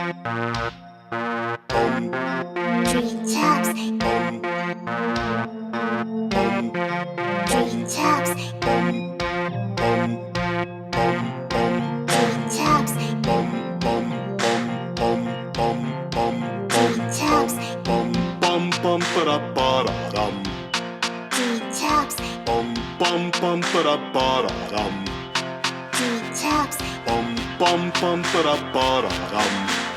Tree taps, tree taps, tree taps, tree taps, Bum bum ba da ba da dum. tree taps, Bum bum ba da ba da dum. tree taps, Bum ba da ba da dum.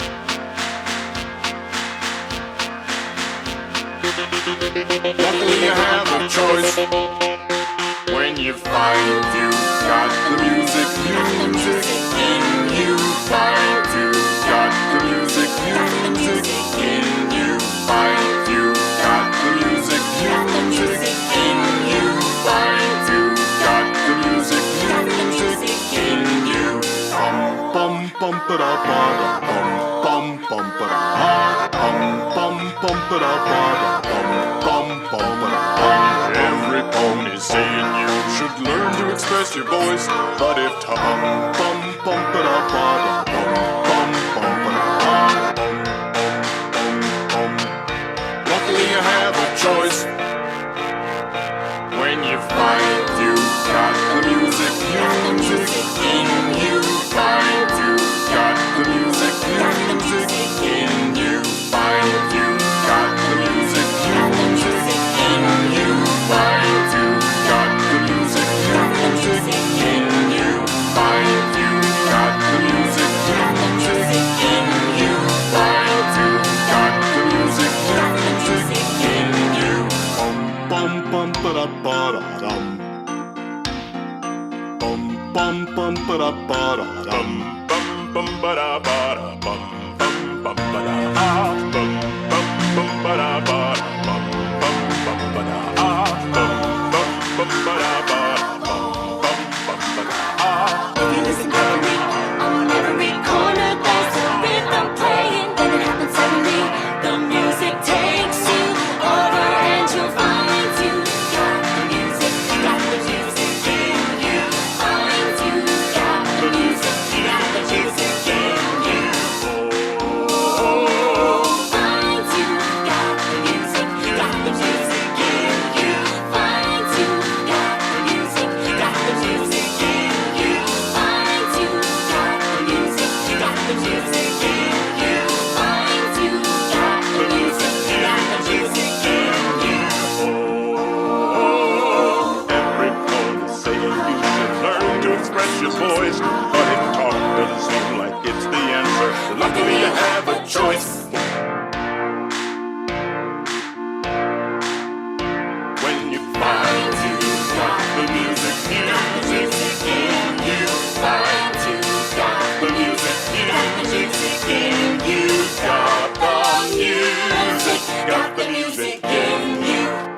Luckily you have a choice when you find you got the music in you. Find you got the music in you. Find you got the music in you. Find you got the music in you. Bum ba da ba da bum ba da bum ba da ba da bum ba da. Every poem is saying you should learn to express your voice, but if bum ba da ba da bum ba da. Luckily you have a choice when you find you got the music in you. Find you got the music in you. Find you got the music in you. Find you got the music in you. Find you got the music in you. Find you got the music in you. Bum ba da ba da dum. Bum ba da ba da dum. Bum ba da ba da bum ba da bum ba da ba da bum ba da bum ba da ba da If you listen carefully, on every corner there's a rhythm playing. Then it happens suddenly, the music takes you over and you'll find you got the music in you. Find you got the music in you. Find you got the music in you. Find you got the music in you. Find you got the music in you. Find you got the music in you. Find you got the music in you. Every poem is saying you should learn to express your voice, but if talk doesn't seem like it's the answer, luckily you have a choice. When you find you got the music in you. Find you got the music in you. Got the music, got the music.